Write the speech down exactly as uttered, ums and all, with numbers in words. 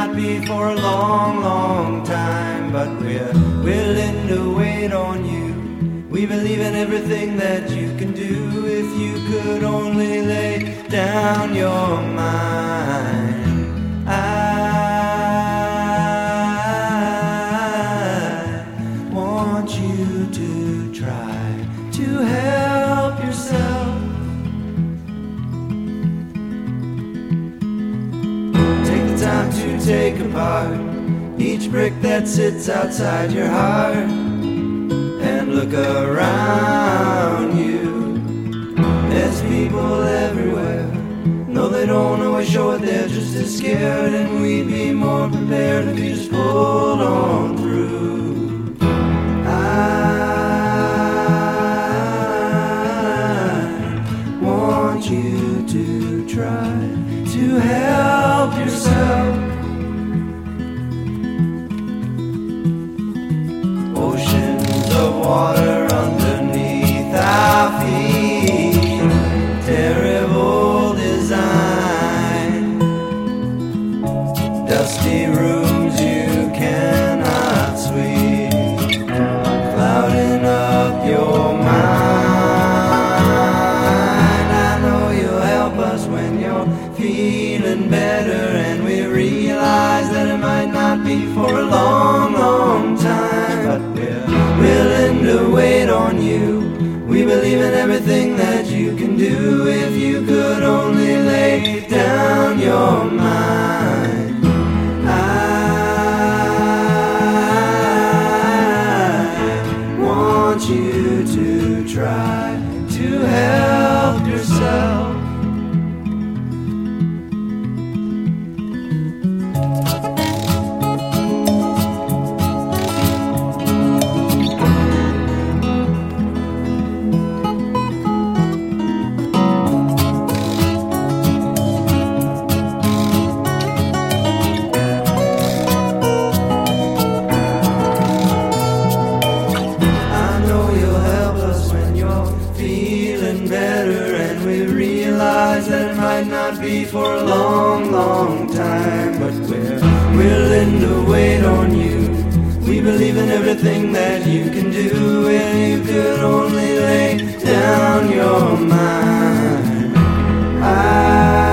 not be for a long, long time, but we're willing to wait on you. We believe in everything that you can do if you could only lay down your mind. I want you to try to help yourself. Take the time to take apart each brick that sits outside your heart, and look around you. There's people everywhere. No, they don't always show it, they're just as scared, and we'd be more prepared if you just pulled on through. I want you to try to help yourself. Oceans of water underneath our feet, terrible design, dusty rooms you cannot sweep, clouding up your mind. I know you'll help us when you're feeling better, and we realize that it might not be for a long, long time, but we're willing to wait on you. We believe in everything that you can do if you could only lay down your mind. I want you to try to help yourself. For a long, long time, but we're willing to wait on you. We believe in everything that you can do if you could only lay down your mind. I